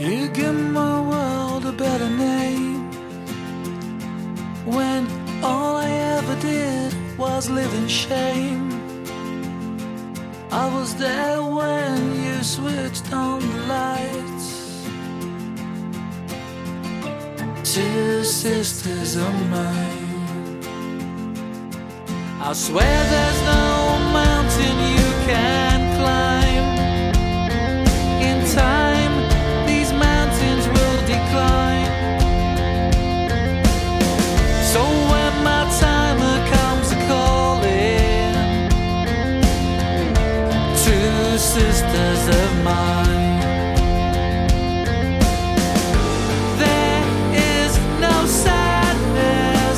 You give my world a better name when all I ever did was live in shame. I was there when you switched on the lights. Two sisters of mine, I swear there's no mountain you can climb. In time, these mountains will decline. So when my timer comes a-calling, two sisters of mine, there is no sadness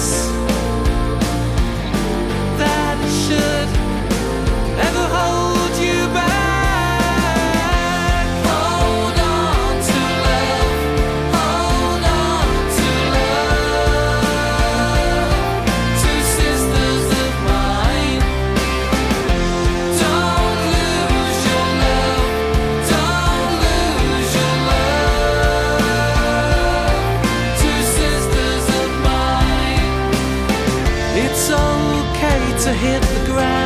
that should ever hold you back. Hold on to love, hold on to love, two sisters of mine. Don't lose your love, don't lose your love, two sisters of mine. It's okay to hit the ground.